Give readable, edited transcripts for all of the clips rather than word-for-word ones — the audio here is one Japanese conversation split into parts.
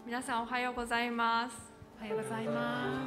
皆さんおはようございます。 おはようございます。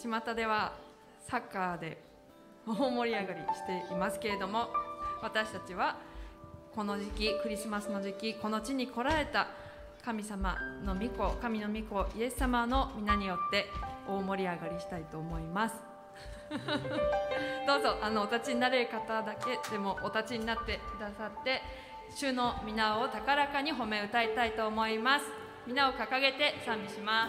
巷ではサッカーで大盛り上がりしていますけれども、私たちはこの時期、クリスマスの時期、この地に来られた神様の御子、神の御子イエス様の皆によって大盛り上がりしたいと思いますどうぞお立ちになれる方だけでもお立ちになってくださって、主の皆を高らかに褒め歌いたいと思います。皆を掲げて賛美します。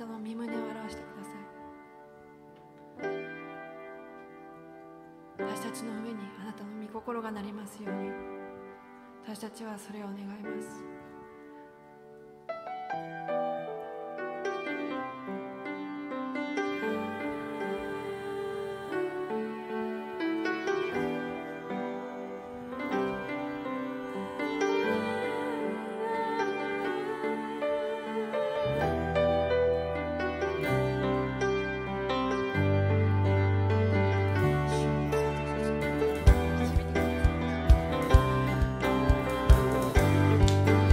の御胸を表してください。私たちの上にあなたの御心がなりますように、私たちはそれを願います。 「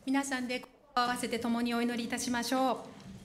皆さんで心を合わせて共にお祈りいたしましょう。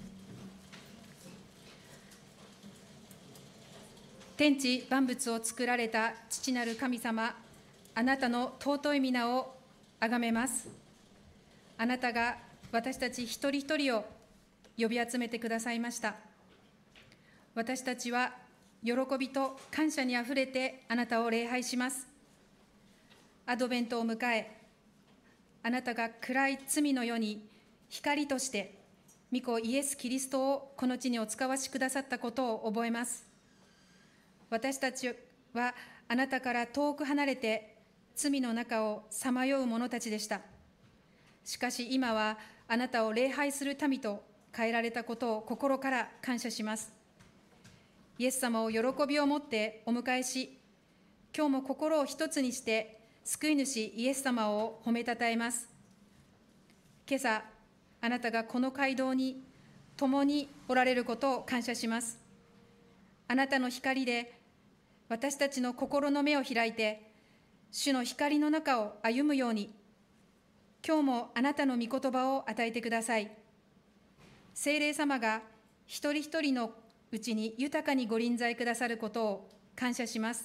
天地万物を作られた父なる神様、あなたの尊い皆をあがめます。あなたが私たち一人一人を呼び集めてくださいました。私たちは喜びと感謝にあふれてあなたを礼拝します。アドベントを迎え、あなたが暗い罪の世に光として御子イエス・キリストをこの地にお使わしくださったことを覚えます。私たちはあなたから遠く離れて罪の中をさまよう者たちでした。しかし今はあなたを礼拝する民と変えられたことを心から感謝します。イエス様を喜びを持ってお迎えし、今日も心を一つにして救い主イエス様を褒めたたえます。今朝、あなたがこの街道に共におられることを感謝します。あなたの光で私たちの心の目を開いて、主の光の中を歩むように、今日もあなたの御言葉を与えてください。聖霊様が一人一人のうちに豊かにご臨在くださることを感謝します。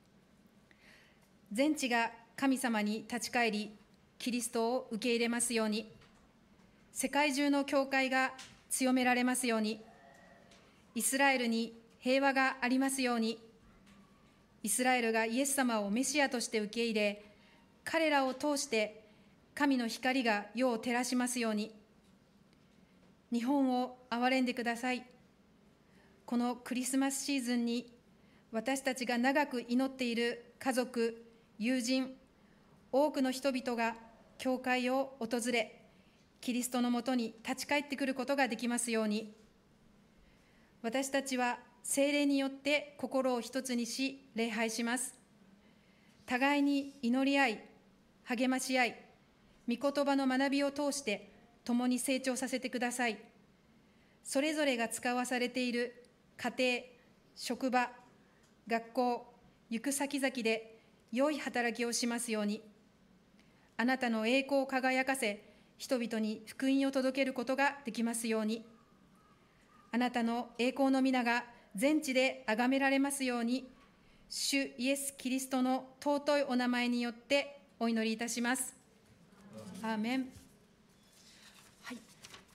全地が神様に立ち返り、キリストを受け入れますように、世界中の教会が強められますように、イスラエルに平和がありますように、イスラエルがイエス様をメシアとして受け入れ、彼らを通して神の光が世を照らしますように、日本を憐れんでください。このクリスマスシーズンに、私たちが長く祈っている家族、友人、多くの人々が教会を訪れ、キリストのもとに立ち返ってくることができますように、私たちは聖霊によって心を一つにし、礼拝します。互いに祈り合い、励まし合い、御言葉の学びを通して共に成長させてください。それぞれが使わされている家庭、職場、学校、行く先々で良い働きをしますように、あなたの栄光を輝かせ、人々に福音を届けることができますように、あなたの栄光の皆が全地で崇められますように、主イエス・キリストの尊いお名前によってお祈りいたします。アーメン。はい、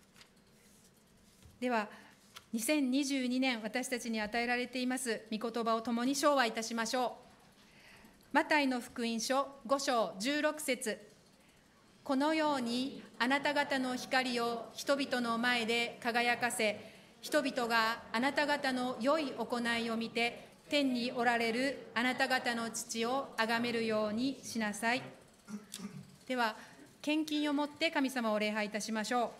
では、2022年、私たちに与えられています御言葉を共に唱和いたしましょう。マタイの福音書5章16節。このようにあなた方の光を人々の前で輝かせ、人々があなた方の良い行いを見て、天におられるあなた方の父を崇めるようにしなさい。では、献金をもって神様を礼拝いたしましょう。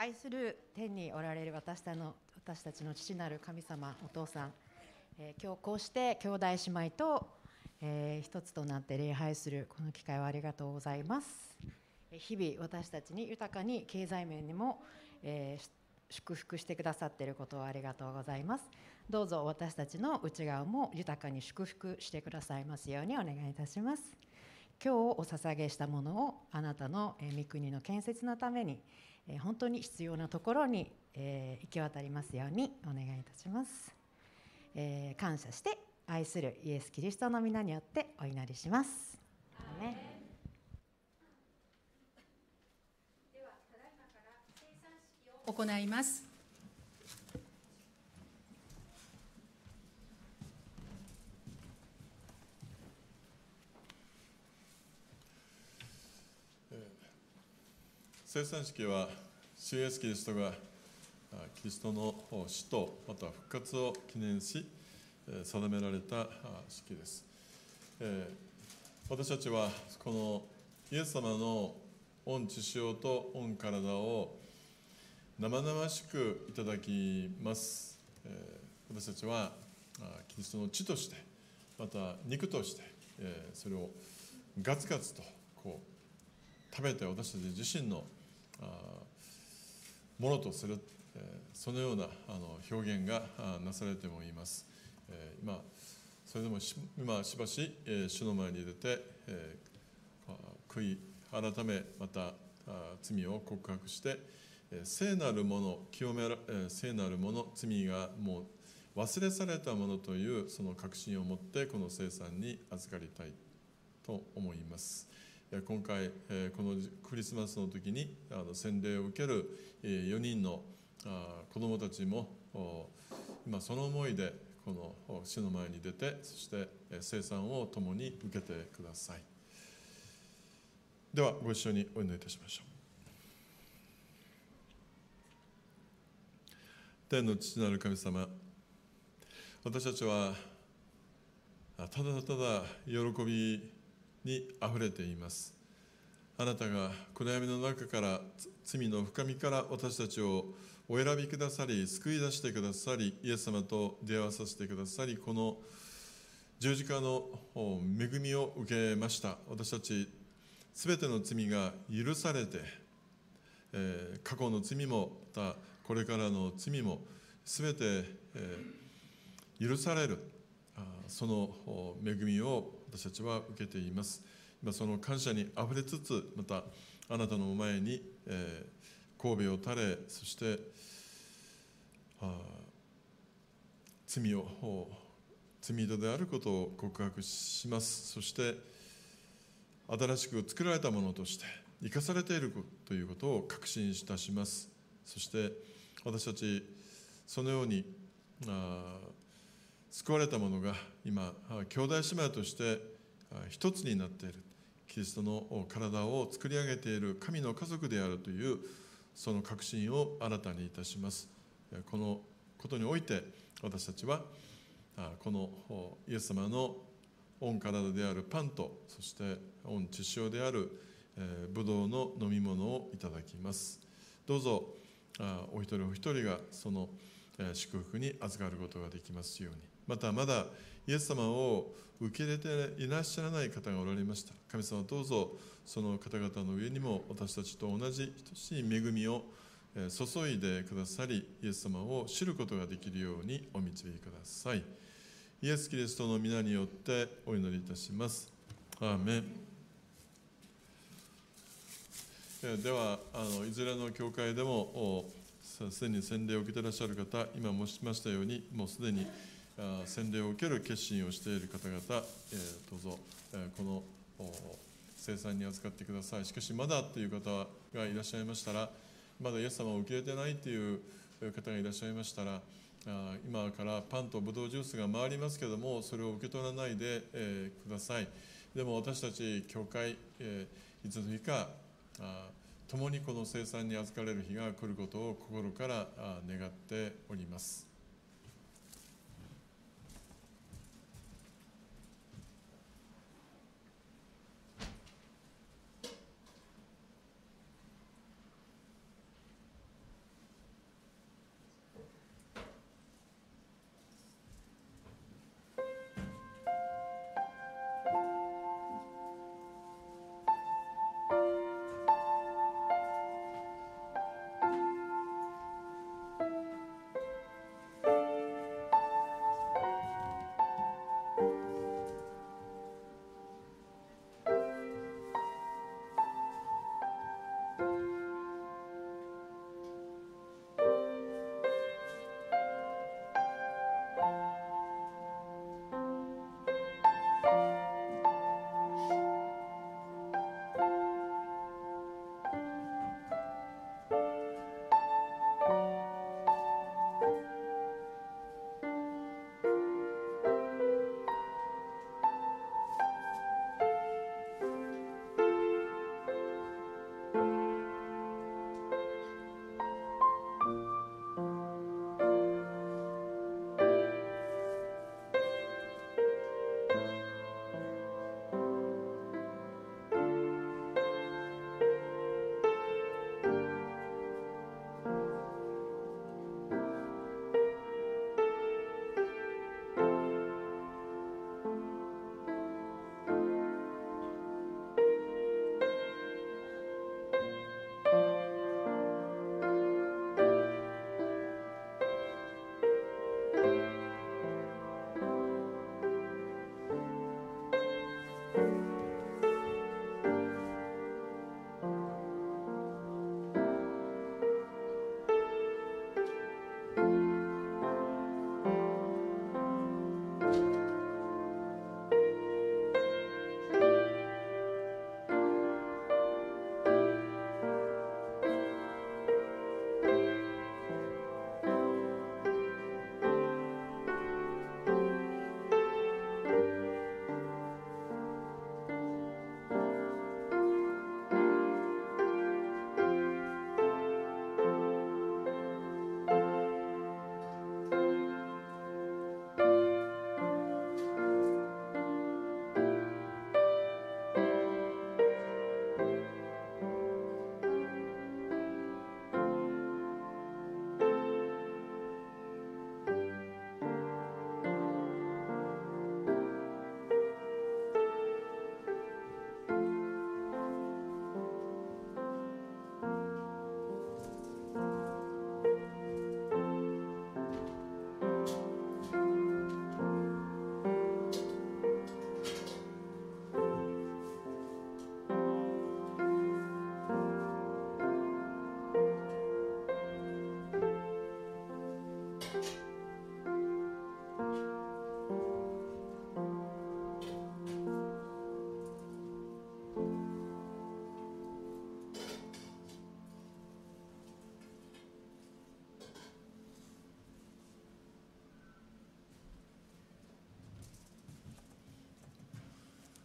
愛する天におられる私たちの父なる神様、お父さん、今日こうして兄弟姉妹と、一つとなって礼拝するこの機会をありがとうございます。日々私たちに豊かに経済面にも、祝福してくださっていることをありがとうございます。どうぞ私たちの内側も豊かに祝福してくださいますようにお願いいたします。今日お捧げしたものをあなたの御国の建設のために本当に必要なところに行き渡りますようにお願いいたします。感謝して愛するイエス・キリストの皆によってお祈りします。アーメン。 ではただいまから聖餐式を行います。 聖餐式は主イエスキリストがキリストの死とまた復活を記念し定められた式です。私たちはこのイエス様の御血潮と御体を生々しくいただきます。私たちはキリストの血としてまた肉としてそれをガツガツと食べて私たち自身のものとする、そのような表現がなされてもいます。それでも今しばし主の前に出て悔い改めまた罪を告白して聖なるもの聖なるもの罪がもう忘れされたものというその確信を持ってこの聖餐に預かりたいと思います。今回このクリスマスの時に洗礼を受ける4人の子どもたちも今その思いでこの主の前に出てそして聖餐を共に受けてください。ではご一緒にお祈りいたしましょう。天の父なる神様、私たちはただただ喜びにあふれています。あなたが暗闇の中から罪の深みから私たちをお選びくださり救い出してくださりイエス様と出会わさせてくださりこの十字架の恵みを受けました。私たちすべての罪が許されて、過去の罪もまたこれからの罪もすべて、許されるその恵みを私たちは受けています。今その感謝にあふれつつまたあなたの前に、頭を垂れそして罪人であることを告白します。そして新しく作られたものとして生かされているということを確信いたします。そして私たちそのように救われた者が今兄弟姉妹として一つになっているキリストの体を作り上げている神の家族であるというその確信を新たにいたします。このことにおいて私たちはこのイエス様の御体であるパンとそして御血潮であるブドウの飲み物をいただきます。どうぞお一人お一人がその祝福に預かることができますように。またまだイエス様を受け入れていらっしゃらない方がおられました。神様どうぞその方々の上にも私たちと同じ等しい恵みを注いでくださりイエス様を知ることができるようにお導きください。イエス・キリストの皆によってお祈りいたします。アーメン。ではいずれの教会でもすでに洗礼を受けていらっしゃる方、今申しましたようにもうすでに洗礼を受ける決心をしている方々、どうぞこの聖餐に預かってください。しかしまだという方がいらっしゃいましたら、まだイエス様を受け入れてないという方がいらっしゃいましたら、今からパンとブドウジュースが回りますけれどもそれを受け取らないでください。でも私たち教会、いつの日か共にこの聖餐に預かれる日が来ることを心から願っております。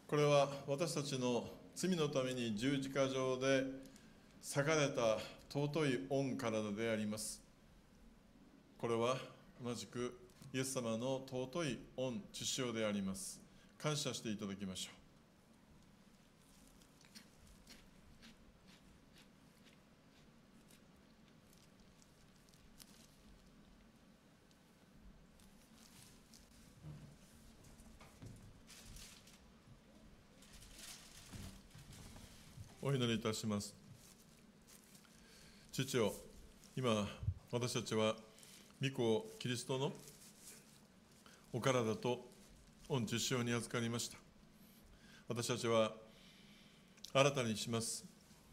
これは私たちの罪のために十字架上で裂かれた尊い御体であります。これは同じくイエス様の尊い御血潮であります。感謝していただきましょう。お祈りいたします。父よ、今私たちは御子キリストのお体と御血潮に預かりました。私たちは新たにします。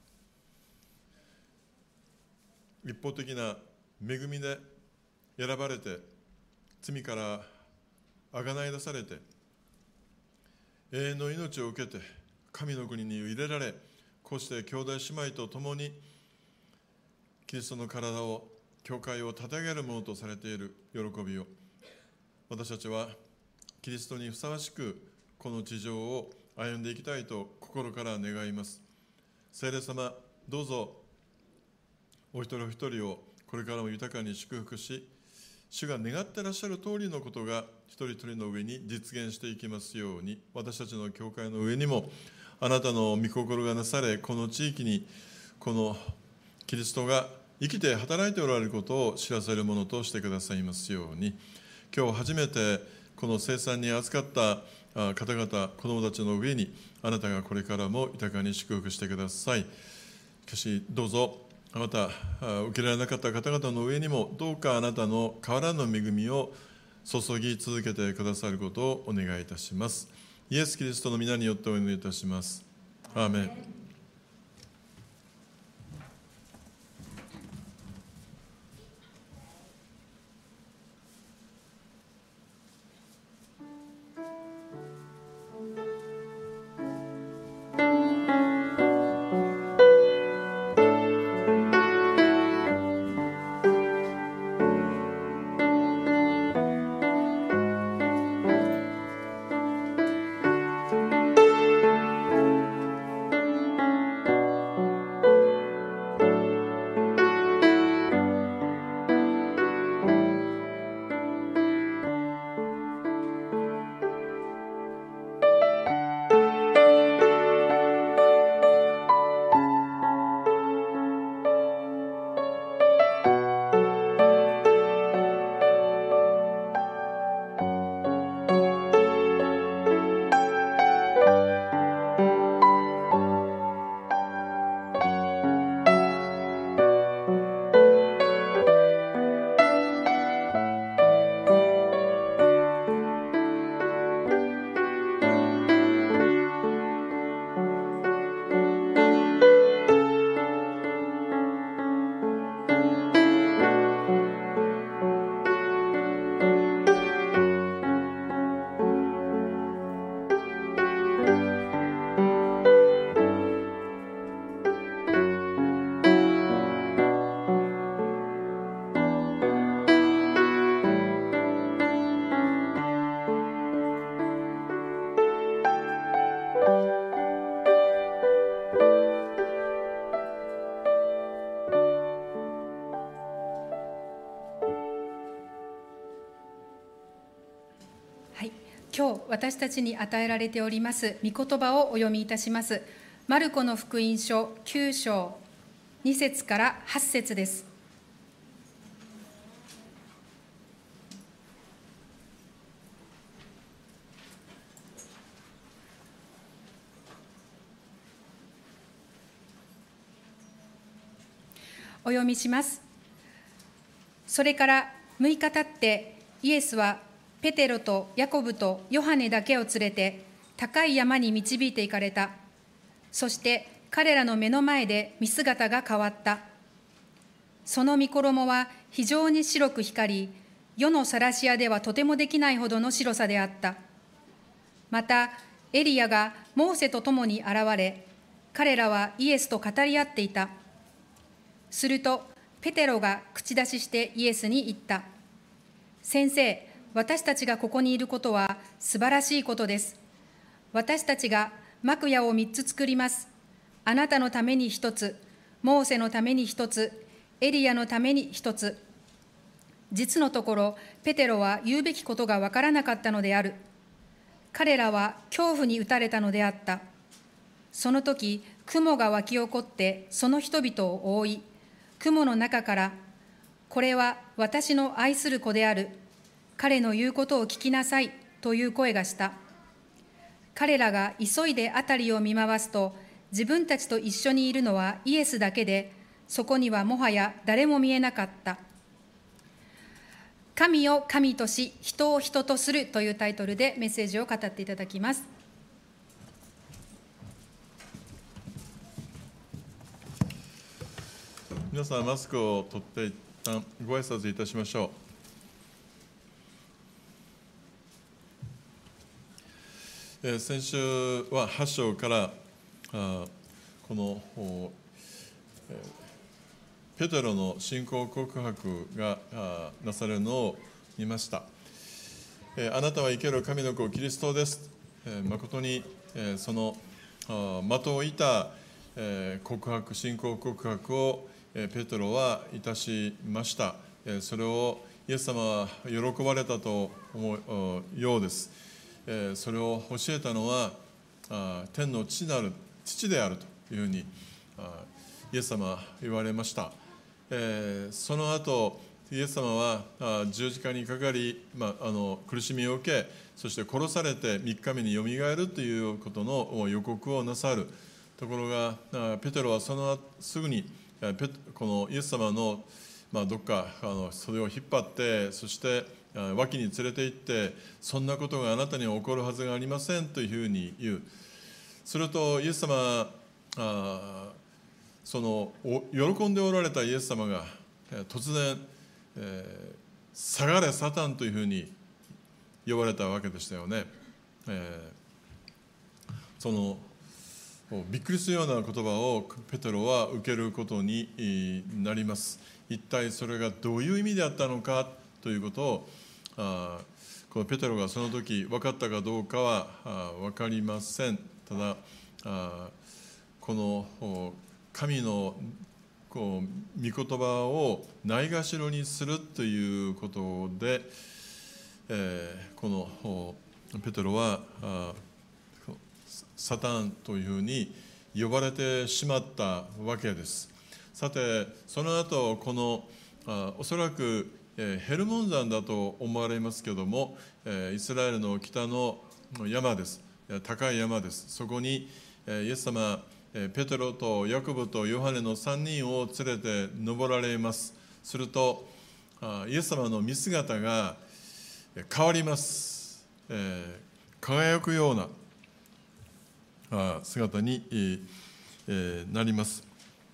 一方的な恵みで選ばれて、罪からあがない出されて、永遠の命を受けて神の国に入れられ、こうして兄弟姉妹と共にキリストの体を、教会を立て上げるものとされている喜びを、私たちはキリストにふさわしくこの地上を歩んでいきたいと心から願います。聖霊様、どうぞお一人お一人をこれからも豊かに祝福し、主が願ってらっしゃる通りのことが一人一人の上に実現していきますように、私たちの教会の上にもあなたの御心がなされ、この地域にこのキリストが生きて働いておられることを知らせるものとしてくださいますように、今日初めてこの聖餐に預かった方々、子どもたちの上にあなたがこれからも豊かに祝福してください。しかしどうぞまた受けられなかった方々の上にもどうかあなたの変わらぬ恵みを注ぎ続けてくださることをお願いいたします。イエス・キリストの皆によってお祈りいたします。アーメン。 今日私たちに与えられております御言葉をお読みいたします。マルコの福音書9章2節から8節です。お読みします。それから6日経ってイエスはペテロとヤコブとヨハネだけを連れて高い山に導いて行かれた。そして彼らの目の前で見姿が変わった。その御衣は非常に白く光り、世の晒し屋ではとてもできないほどの白さであった。またエリヤがモーセと共に現れ、彼らはイエスと語り合っていた。するとペテロが口出ししてイエスに言った。先生、私たちがここにいることは素晴らしいことです。 私たちが幕屋を3つ作ります。あなたのために1つ、モーセのために1つ、エリアのために1つ。実のところ、ペテロは言うべきことがわからなかったのである。彼らは恐怖に打たれたのであった。その時、雲が湧き起こってその人々を覆い、雲の中から、これは私の愛する子である。彼の言うことを聞きなさいという声がした。彼らが急いで辺りを見回すと、自分たちと一緒にいるのはイエスだけで、そこにはもはや誰も見えなかった。神を神とし、人を人とするというタイトルでメッセージを語っていただきます。 皆さん、マスクを取って一旦ご挨拶いたしましょう。先週は8章からこのペテロの信仰告白がなされるのを見ました。あなたは生ける神の子キリストです。誠にその的を射た告白、信仰告白をペテロはいたしました。それをイエス様は喜ばれたと思うようです。それを教えたのは天の父なる父であるというふうにイエス様は言われました。その後イエス様は十字架にかかり、苦しみを受け、そして殺されて3日目によみがえるということの予告をなさる。ところがペテロはそのすぐにこのイエス様のどっか袖を引っ張って、そして脇に連れて行って、そんなことがあなたには起こるはずがありませんというふうに言う。するとイエス様その喜んでおられたイエス様が突然、下がれサタンというふうに呼ばれたわけでしたよね。そのびっくりするような言葉をペテロは受けることになります。一体それがどういう意味であったのかということをこのペテロがその時分かったかどうかは分かりません。ただこの神の御言葉をないがしろにするということで、このペテロはサタンというふうに呼ばれてしまったわけです。さて、その後このおそらくヘルモン山だと思われますけれども、イスラエルの北の山です。高い山です。そこにイエス様ペテロとヤコブとヨハネの3人を連れて登られます。するとイエス様の見姿が変わります。輝くような姿になります。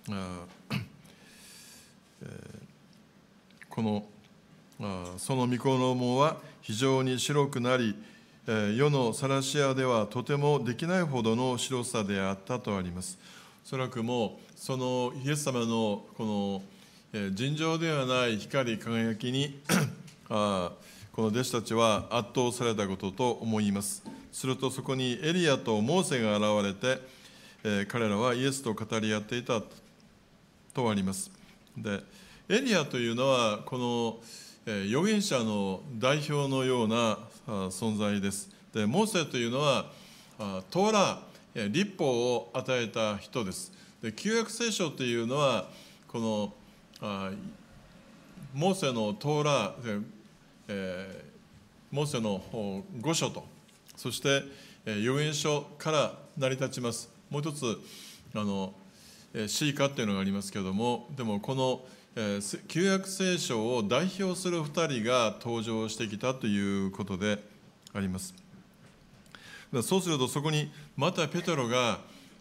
その御衣は非常に白くなり、世のサラシアではとてもできないほどの白さであったとあります。おそらくもうそのイエス様のこの尋常ではない光り輝きにこの弟子たちは圧倒されたことと思います。するとそこにエリアとモーセが現れて、彼らはイエスと語り合っていたとあります。で、エリアというのはこの預言者の代表のような存在です。で、モーセというのはトーラ律法を与えた人です。で、旧約聖書というのはこのモーセのトーラ、モーセの5書と、そして預言書から成り立ちます。もう一つシーカっていうのがありますけれども、でもこの旧約聖書を代表する2人が登場してきたということであります。そうするとそこにまたペテロが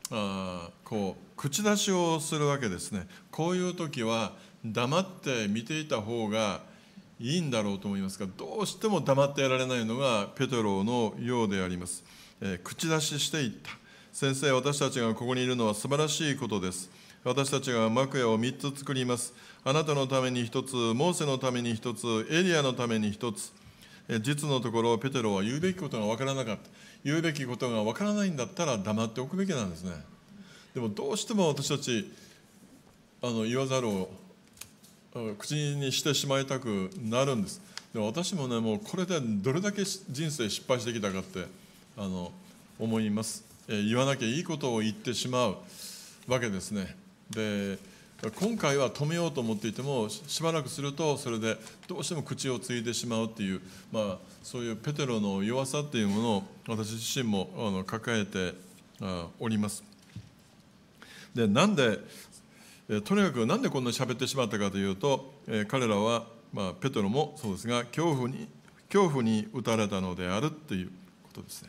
口出しをするわけですね。こういう時は黙って見ていた方がいいんだろうと思いますが、どうしても黙っていられないのがペテロのようであります。口出ししていった。先生、私たちがここにいるのは素晴らしいことです。私たちが幕屋を3つ作ります。あなたのために1つ、モーセのために1つ、エリアのために1つ。 実のところペテロは言うべきことが分からなかった。言うべきことが分からないんだったら黙っておくべきなんですね。でもどうしても私たち言わざるを口にしてしまいたくなるんです。でも私もね、もうこれでどれだけ人生失敗してきたかって思います。言わなきゃいいことを言ってしまうわけですね。で今回は止めようと思っていてもしばらくするとそれでどうしても口をついてしまうっていう、そういうペテロの弱さっていうものを私自身も抱えております。でとにかくなんでこんなに喋ってしまったかというと、彼らは、ペテロもそうですが恐怖に打たれたのであるということですね。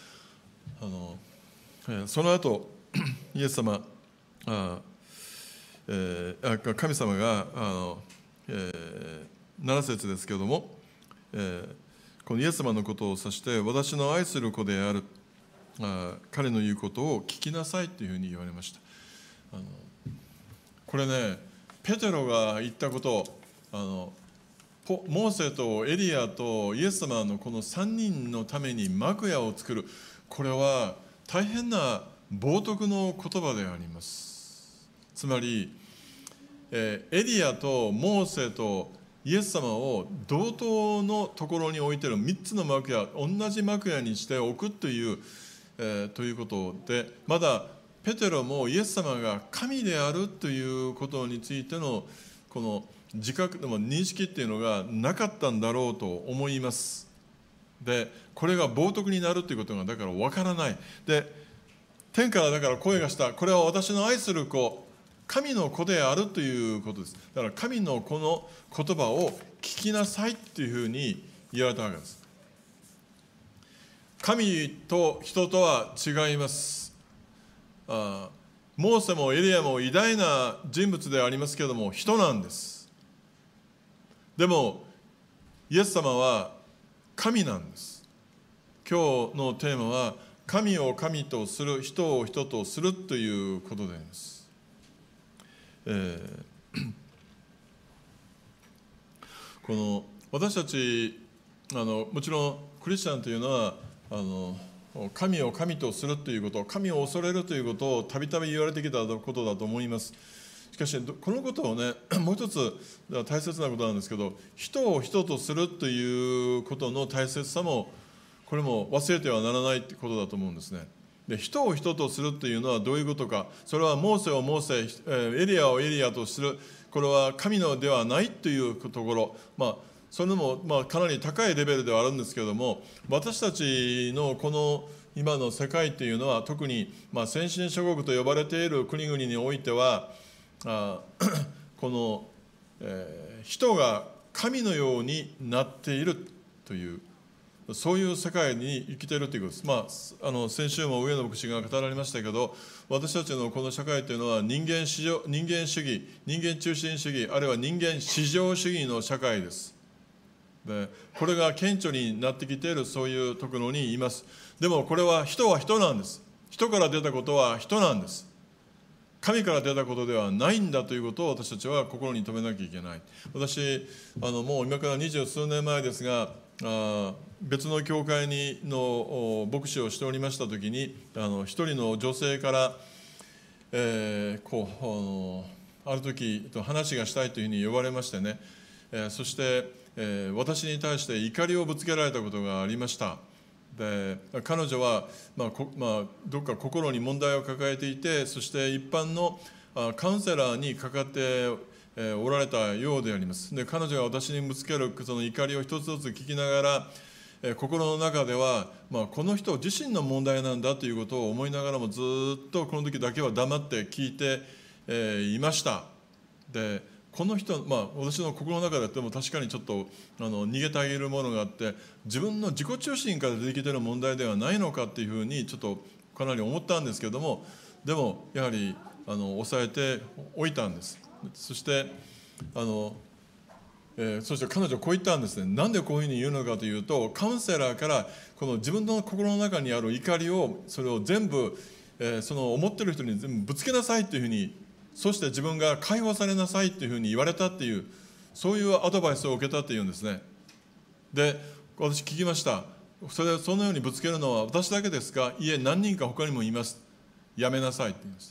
その後イエス様神様が7節ですけれども、このイエス様のことを指して私の愛する子である彼の言うことを聞きなさいというふうに言われました。これね、ペテロが言ったこと、モーセとエリアとイエス様のこの3人のために幕屋を作る、これは大変な冒涜の言葉であります。つまりエリアとモーセとイエス様を同等のところに置いている3つの幕屋、同じ幕屋にしておくということで、まだペテロもイエス様が神であるということについてのこの自覚でも認識っていうのがなかったんだろうと思います。でこれが冒涜になるということがだからわからない。で天からだから声がした、これは私の愛する子、神の子であるということです。だから神のこの言葉を聞きなさいっていうふうに言われたわけです。神と人とは違います。モーセもエリアも偉大な人物でありますけれども人なんです。でもイエス様は神なんです。今日のテーマは神を神とする、人を人とするということであります。この私たちもちろんクリスチャンというのは神を神とするということ、神を恐れるということをたびたび言われてきたことだと思います。しかしこのことをね、もう一つ大切なことなんですけど、人を人とするということの大切さもこれも忘れてはならないということだと思うんですね。で人を人とするというのはどういうことか。それはモーセをモーセ、エリアをエリアとする、これは神のではないというところ、それもかなり高いレベルではあるんですけれども、私たちのこの今の世界というのは特に先進諸国と呼ばれている国々においてはこの、人が神のようになっているというそういう世界に生きているということです。先週も上野牧師が語られましたけど、私たちのこの社会というのは人間主義、人間中心主義、あるいは人間至上主義の社会です。でこれが顕著になってきているそういうところにいます。でもこれは人なんです。人から出たことは人なんです。神から出たことではないんだということを私たちは心に留めなきゃいけない。私もう今から20数年前ですが、別の教会の牧師をしておりました時に一人の女性から、ある時話がしたいというふうに呼ばれましてね、そして、私に対して怒りをぶつけられたことがありました。で彼女は、どっか心に問題を抱えていて、そして一般のカウンセラーにかかっておられたようであります。で彼女が私にぶつけるその怒りを一つずつ聞きながら、心の中では、この人自身の問題なんだということを思いながらもずっとこの時だけは黙って聞いて、いました。でこの人、私の心の中でも確かにちょっと逃げてあげるものがあって、自分の自己中心から出てきている問題ではないのかっていうふうにちょっとかなり思ったんですけども、でもやはり抑えておいたんです。そしてそして彼女はこう言ったんですね。なんでこういうふうに言うのかというと、カウンセラーからこの自分の心の中にある怒りをそれを全部、その思ってる人に全部ぶつけなさいというふうに、そして自分が解放されなさいというふうに言われたっていう、そういうアドバイスを受けたっていうんですね。で私聞きました。そのようにぶつけるのは私だけですか？いえ、何人か他にもいます。やめなさいって言いました。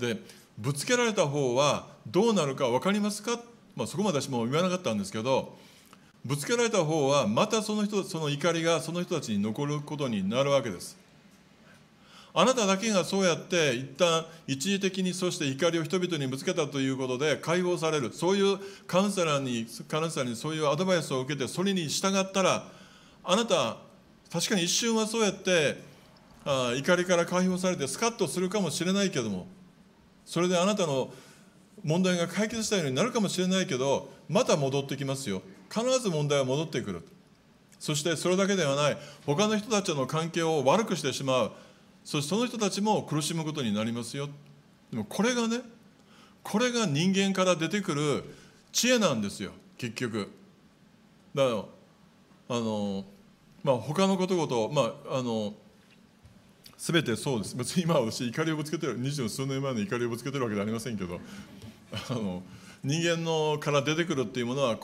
で、ぶつけられた方はどうなるか分かりますか？そこまで私も言わなかったんですけど、ぶつけられた方はまたその怒りがその人たちに残ることになるわけです。あなただけがそうやって一旦一時的にそして怒りを人々にぶつけたということで解放される、そういうカウンセラーにそういうアドバイスを受けてそれに従ったら、あなた確かに一瞬はそうやって怒りから解放されてスカッとするかもしれないけども、それであなたの問題が解決したようになるかもしれないけど、また戻ってきますよ。必ず問題は戻ってくる。そしてそれだけではない、他の人たちとの関係を悪くしてしまう。そしてその人たちも苦しむことになりますよ。でもこれが人間から出てくる知恵なんですよ、結局。だから他のことごと、全てそうです。別に今私怒りをぶつけてる、20数年前の怒りをぶつけてるわけではありませんけど、人間のから出てくるっていうものは